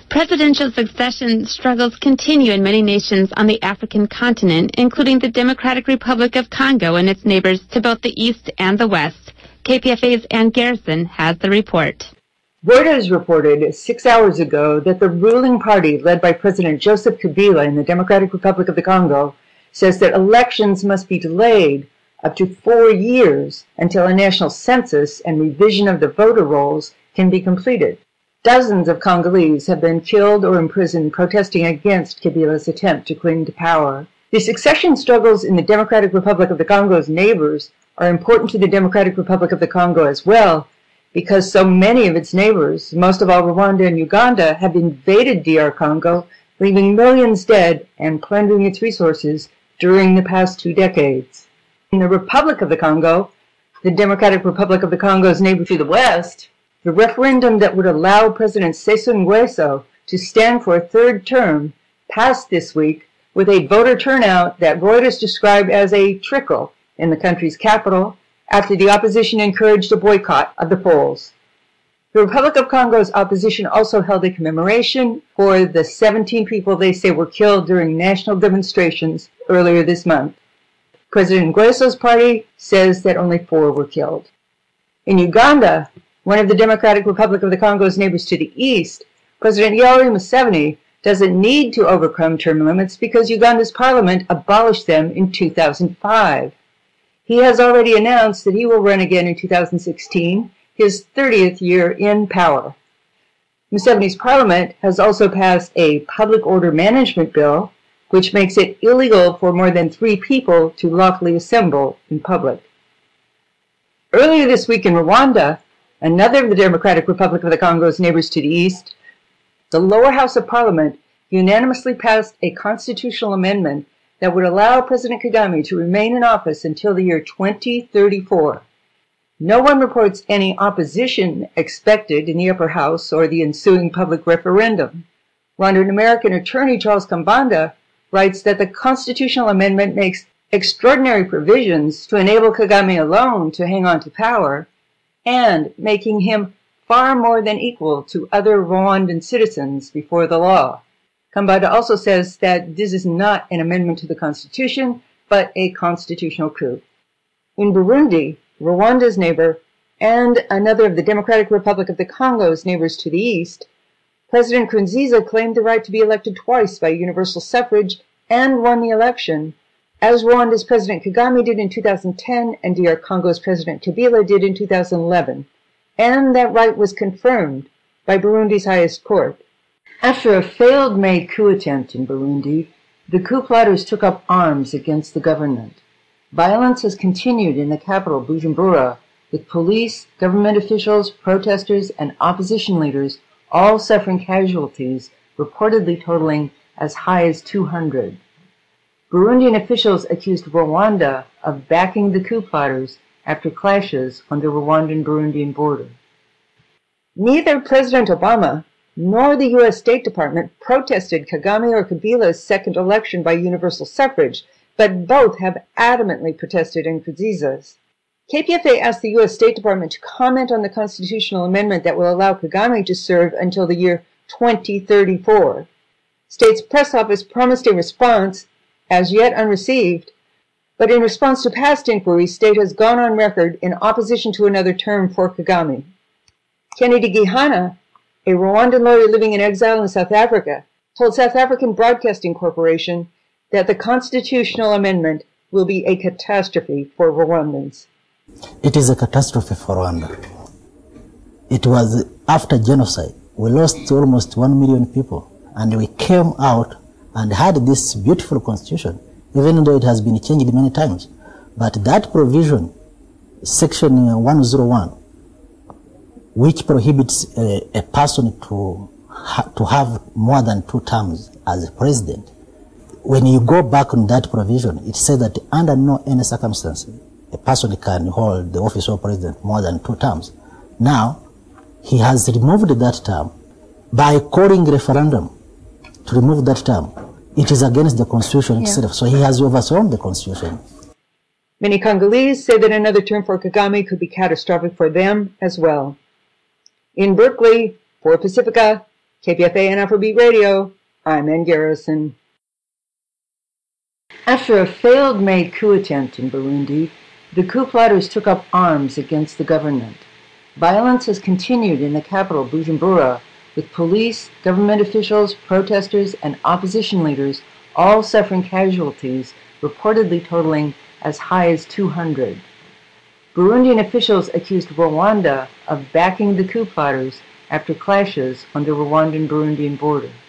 Presidential succession struggles continue in many nations on the African continent, including the Democratic Republic of Congo and its neighbors to both the east and the west. KPFA's Ann Garrison has the report. Reuters reported 6 hours ago that the ruling party, led by President Joseph Kabila in the Democratic Republic of the Congo, says that elections must be delayed up to 4 years until a national census and revision of the voter rolls can be completed. Dozens of Congolese have been killed or imprisoned protesting against Kabila's attempt to cling to power. The succession struggles in the Democratic Republic of the Congo's neighbors are important to the Democratic Republic of the Congo as well, because so many of its neighbors, most of all Rwanda and Uganda, have invaded DR Congo, leaving millions dead and plundering its resources during the past 2 decades. In the Republic of the Congo, the Democratic Republic of the Congo's neighbor to the west, the referendum that would allow President Sassou Nguesso to stand for a 3rd term passed this week with a voter turnout that Reuters described as a trickle in the country's capital after the opposition encouraged a boycott of the polls. The Republic of Congo's opposition also held a commemoration for the 17 people they say were killed during national demonstrations earlier this month. President Nguesso's party says that only 4 were killed. In Uganda, one of the Democratic Republic of the Congo's neighbors to the east, President Yoweri Museveni doesn't need to overcome term limits because Uganda's parliament abolished them in 2005. He has already announced that he will run again in 2016, his 30th year in power. Museveni's parliament has also passed a public order management bill, which makes it illegal for more than 3 people to lawfully assemble in public. Earlier this week in Rwanda, another of the Democratic Republic of the Congo's neighbors to the east, the lower house of parliament unanimously passed a constitutional amendment that would allow President Kagame to remain in office until the year 2034. No one reports any opposition expected in the upper house or the ensuing public referendum. Rwandan American attorney Charles Kambanda writes that the constitutional amendment makes extraordinary provisions to enable Kagame alone to hang on to power, and making him far more than equal to other Rwandan citizens before the law. Kambanda also says that this is not an amendment to the Constitution, but a constitutional coup. In Burundi, Rwanda's neighbor, and another of the Democratic Republic of the Congo's neighbors to the east, President Nkurunziza claimed the right to be elected twice by universal suffrage and won the election, as Rwanda's President Kagame did in 2010 and DR Congo's President Kabila did in 2011. And that right was confirmed by Burundi's highest court. After a failed May coup attempt in Burundi, the coup plotters took up arms against the government. Violence has continued in the capital, Bujumbura, with police, government officials, protesters, and opposition leaders all suffering casualties, reportedly totaling as high as 200. Burundian officials accused Rwanda of backing the coup plotters after clashes on the Rwandan-Burundian border. Neither President Obama nor the U.S. State Department protested Kagame or Kabila's second election by universal suffrage, but both have adamantly protested Nkurunziza's. KPFA asked the U.S. State Department to comment on the constitutional amendment that will allow Kagame to serve until the year 2034. State's press office promised a response, as yet unreceived, but in response to past inquiries, State has gone on record in opposition to another term for Kagame. Kennedy Gihana, a Rwandan lawyer living in exile in South Africa, told South African Broadcasting Corporation that the constitutional amendment will be a catastrophe for Rwandans. It is a catastrophe for Rwanda. It was after genocide. We lost almost 1 million people, and we came out and had this beautiful constitution, even though it has been changed many times. But that provision, section 101, which prohibits a person to have more than 2 terms as president, when you go back on that provision, it says that under no any circumstance, a person can hold the office of president more than 2 terms. Now, he has removed that term by calling referendum to remove that term. It is against the constitution itself, so he has overthrown the constitution. Many Congolese say that another term for Kagame could be catastrophic for them as well. In Berkeley, for Pacifica, KPFA and Afrobeat Radio, I'm Ann Garrison. After a failed May coup attempt in Burundi, the coup plotters took up arms against the government. Violence has continued in the capital, Bujumbura, with police, government officials, protesters, and opposition leaders all suffering casualties, reportedly totaling as high as 200. Burundian officials accused Rwanda of backing the coup plotters after clashes on the Rwandan-Burundian border.